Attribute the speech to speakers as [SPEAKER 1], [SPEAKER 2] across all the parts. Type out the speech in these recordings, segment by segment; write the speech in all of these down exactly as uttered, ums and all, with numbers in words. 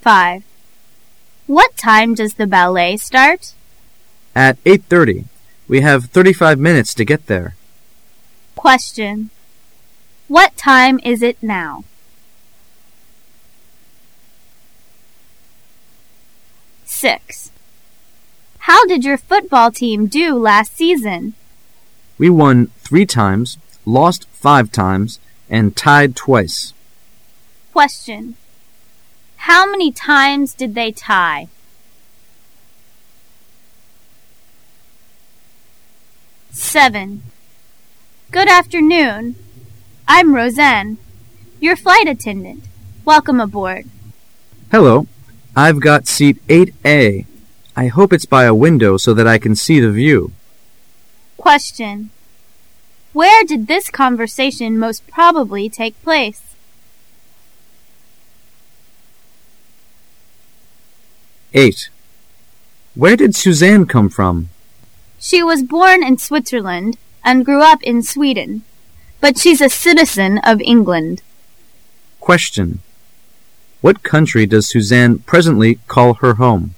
[SPEAKER 1] five. What time does the ballet start?
[SPEAKER 2] At eight thirty. We have thirty-five minutes to get there.
[SPEAKER 1] Question. What time is it now? Six. How did your football team do last season?
[SPEAKER 2] We won three times, lost five times, and tied twice.
[SPEAKER 1] Question. How many times did they tie? Seven. Good afternoon. I'm Roseanne, your flight attendant. Welcome aboard.
[SPEAKER 2] Hello. I've got seat eight A. I hope it's by a window so that I can see the view.
[SPEAKER 1] Question. Where did this conversation most probably take place?
[SPEAKER 2] Eight. Where did Suzanne come from?
[SPEAKER 1] She was born in Switzerland and grew up in Sweden, but she's a citizen of England.
[SPEAKER 2] Question. What country does Suzanne presently call her home?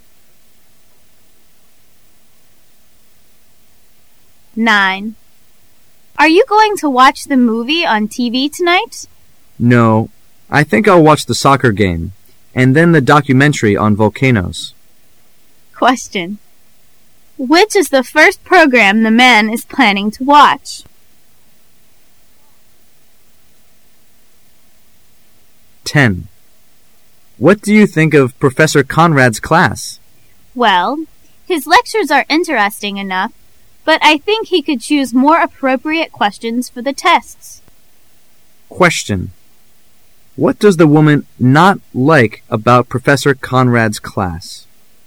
[SPEAKER 1] Nine. Are you going to watch the movie on T V tonight?
[SPEAKER 2] No. I think I'll watch the soccer game, and then the documentary on volcanoes.
[SPEAKER 1] Question. Which is the first program the man is planning to watch?
[SPEAKER 2] Ten. What do you think of Professor Conrad's class?
[SPEAKER 1] Well, his lectures are interesting enough, but I think he could choose more appropriate questions for the tests.
[SPEAKER 2] Question. What does the woman not like about Professor Conrad's class?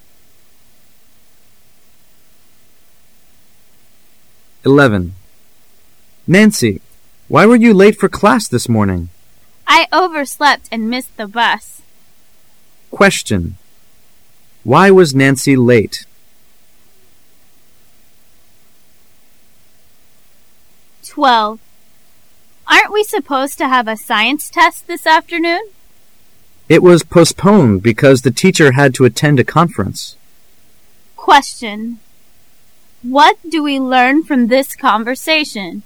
[SPEAKER 2] Eleven. Nancy, why were you late for class this morning?
[SPEAKER 1] I overslept and missed the bus.
[SPEAKER 2] Question. Why was Nancy late?
[SPEAKER 1] Twelve. Aren't we supposed to have a science test this afternoon?
[SPEAKER 2] It was postponed because the teacher had to attend a conference.
[SPEAKER 1] Question. What do we learn from this conversation?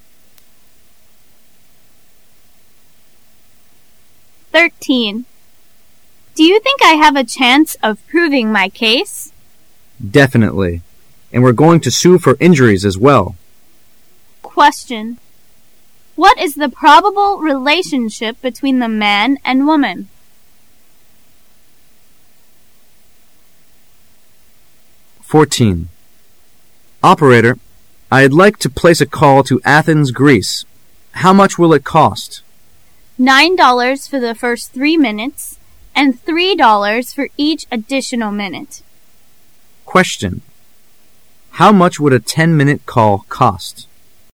[SPEAKER 1] Thirteen. Do you think I have a chance of proving my case?
[SPEAKER 2] Definitely. And we're going to sue for injuries as well.
[SPEAKER 1] Question. What is the probable relationship between the man and woman?
[SPEAKER 2] Fourteen. Operator, I'd like to place a call to Athens, Greece. How much will it cost?
[SPEAKER 1] Nine dollars for the first three minutes and three dollars for each additional minute.
[SPEAKER 2] Question. How much would a ten-minute call cost?